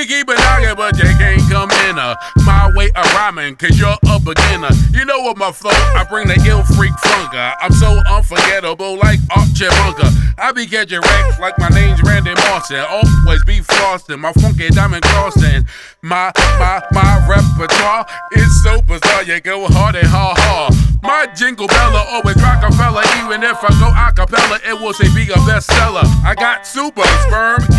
can keep it knocking, but you can't come in my way of rhyming, cause you're a beginner. You know what my flow, I bring the ill freak funker. I'm so unforgettable like Archie Bunker. I be catching wrecks like my name's Randy Martin. Always be flossing, my funky diamond crossing. My repertoire is so bizarre, you go hard and hard. My jingle bella always Rockefeller. Even if I go acapella, it will say be a bestseller. I got super sperm